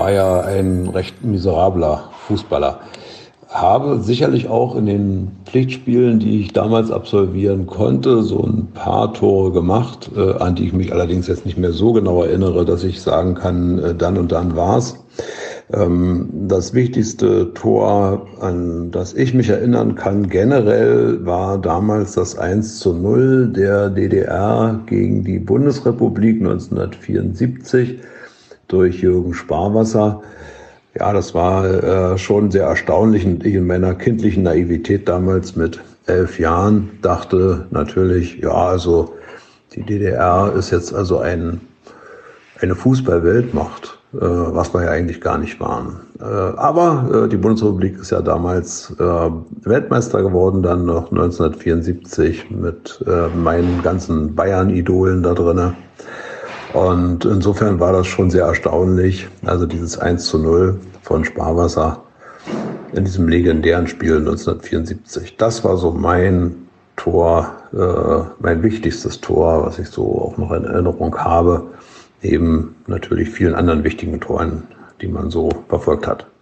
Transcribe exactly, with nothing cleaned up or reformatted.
war ja ein recht miserabler Fußballer. Habe sicherlich auch in den Pflichtspielen, die ich damals absolvieren konnte, so ein paar Tore gemacht, äh, an die ich mich allerdings jetzt nicht mehr so genau erinnere, dass ich sagen kann, äh, dann und dann war's. Ähm, das wichtigste Tor, an das ich mich erinnern kann, generell war damals das eins zu null der D D R gegen die Bundesrepublik neunzehnhundertvierundsiebzig durch Jürgen Sparwasser. Ja, das war äh, schon sehr erstaunlich und ich in meiner kindlichen Naivität damals mit elf Jahren dachte natürlich, ja, also die D D R ist jetzt also ein, eine Fußball-Weltmacht, äh, was wir ja eigentlich gar nicht waren. Äh, aber äh, die Bundesrepublik ist ja damals äh, Weltmeister geworden, dann noch neunzehnhundertvierundsiebzig mit äh, meinen ganzen Bayern-Idolen da drinne. Und insofern war das schon sehr erstaunlich, also dieses eins zu null von Sparwasser in diesem legendären Spiel neunzehnhundertvierundsiebzig. Das war so mein Tor, äh, mein wichtigstes Tor, was ich so auch noch in Erinnerung habe, neben natürlich vielen anderen wichtigen Toren, die man so verfolgt hat.